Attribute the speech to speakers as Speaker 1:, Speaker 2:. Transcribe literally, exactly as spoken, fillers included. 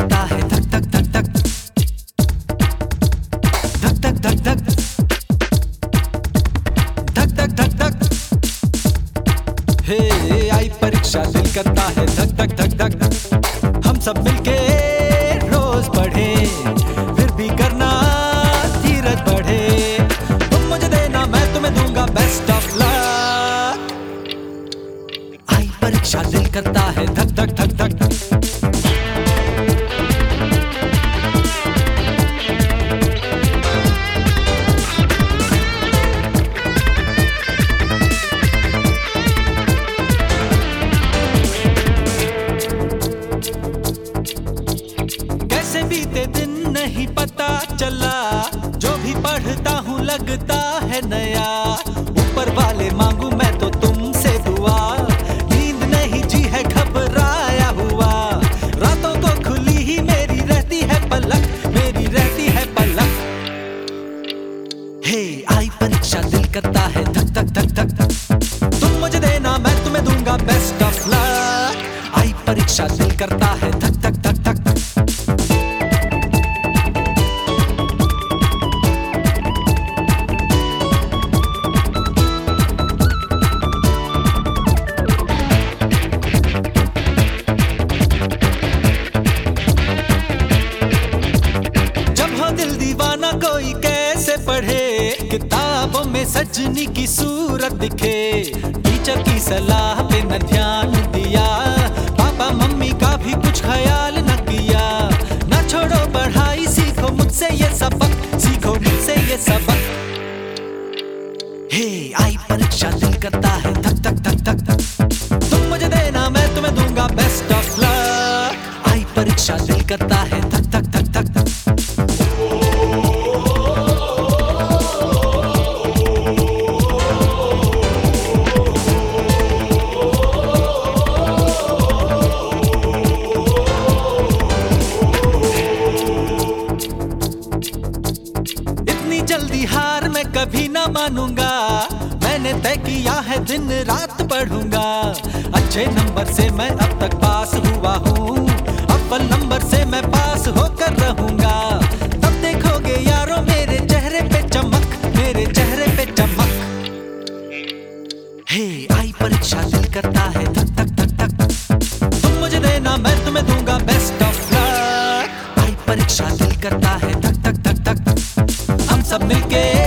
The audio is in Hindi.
Speaker 1: करता है धक धक धक धक धक धक धक धक धक धक धक धक। हे आई परीक्षा दिल करता है धक धक धक धक। हम सब मिलके रोज पढ़े फिर भी करना धीरज बढ़े। तुम मुझे देना मैं तुम्हें दूंगा बेस्ट ऑफ लक। आई परीक्षा दिल करता है धक धक धक धक। कैसे बीते दिन नहीं पता चला, जो भी पढ़ता हूँ लगता है नया। ऊपर वाले मांगू मैं तो तुमसे दुआ, नींद नहीं जी है घबराया हुआ। रातों को खुली ही मेरी रहती है पलक, मेरी रहती है पलक। हे आई परीक्षा दिल करता है धक धक धक धक। तुम मुझे देना मैं तुम्हें दूंगा बेस्ट ऑफ लक। आई परीक्षा दिल करता है धक धक धक धक। दिल दीवाना कोई कैसे पढ़े, किताबों में सजनी की सूरत दिखे। टीचर की सलाह पे न ध्यान दिया, पापा मम्मी का भी कुछ ख्याल न किया। ना छोड़ो पढ़ाई सीखो मुझसे ये सबक, सीखो मुझसे ये सबक। हे आई परीक्षा दिल करता है धक धक धक धक। तुम मुझे देना मैं तुम्हें दूंगा बेस्ट ऑफ लक। आई परीक्षा दिल करता है धक धक धक धक। जल्दी हार मैं कभी ना मानूंगा, मैंने तय किया है दिन रात पढ़ूंगा। अच्छे नंबर से मैं अब तक पास हुआ हूँ, अव्वल नंबर से मैं पास होकर रहूंगा। तब देखोगे यारों मेरे चेहरे पे चमक, मेरे चेहरे पे चमक। हे आई परीक्षा दिल करता है धक धक धक धक। तुम मुझे देना मैं तुम्हें दूंगा बेस्ट ऑफ लक। आई परीक्षा दिल करता है धक धक धक धक। हम सब मिलके